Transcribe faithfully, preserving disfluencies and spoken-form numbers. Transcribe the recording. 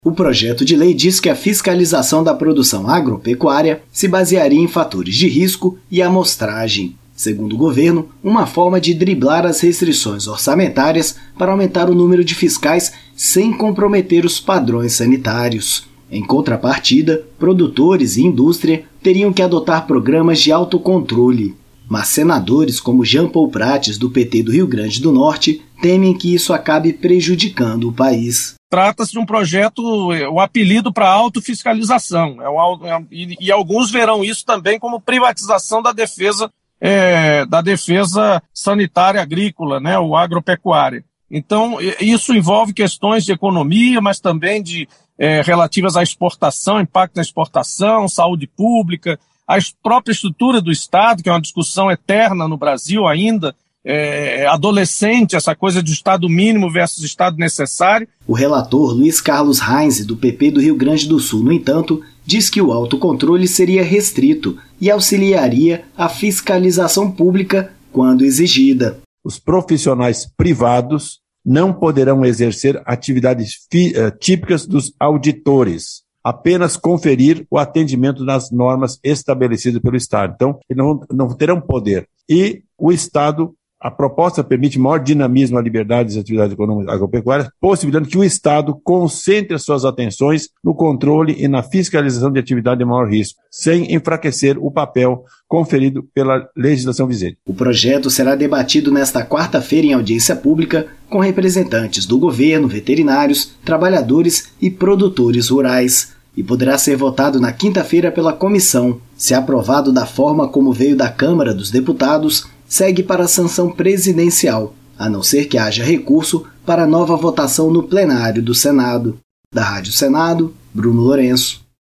O projeto de lei diz que a fiscalização da produção agropecuária se basearia em fatores de risco e amostragem. Segundo o governo, uma forma de driblar as restrições orçamentárias para aumentar o número de fiscais sem comprometer os padrões sanitários. Em contrapartida, produtores e indústria teriam que adotar programas de autocontrole. Mas senadores como Jean Paul Prates, do P T do Rio Grande do Norte, temem que isso acabe prejudicando o país. Trata-se de um projeto, o apelido para autofiscalização, é um, é, e, e alguns verão isso também como privatização da defesa, é, da defesa sanitária agrícola, né, ou agropecuária. Então, isso envolve questões de economia, mas também de, é, relativas à exportação, impacto na exportação, saúde pública, a própria estrutura do Estado, que é uma discussão eterna no Brasil ainda, É, adolescente, essa coisa de Estado mínimo versus Estado necessário. O relator Luiz Carlos Reins, do P P do Rio Grande do Sul, no entanto, diz que o autocontrole seria restrito e auxiliaria a fiscalização pública quando exigida. Os profissionais privados não poderão exercer atividades fi- típicas dos auditores, apenas conferir o atendimento nas normas estabelecidas pelo Estado. Então, eles não, não terão poder. E o Estado, a proposta permite maior dinamismo à liberdade das atividades econômicas agropecuárias, possibilitando que o Estado concentre as suas atenções no controle e na fiscalização de atividade de maior risco, sem enfraquecer o papel conferido pela legislação vigente. O projeto será debatido nesta quarta-feira em audiência pública com representantes do governo, veterinários, trabalhadores e produtores rurais, e poderá ser votado na quinta-feira pela comissão. Se aprovado da forma como veio da Câmara dos Deputados, segue para a sanção presidencial, a não ser que haja recurso para nova votação no plenário do Senado. Da Rádio Senado, Bruno Lourenço.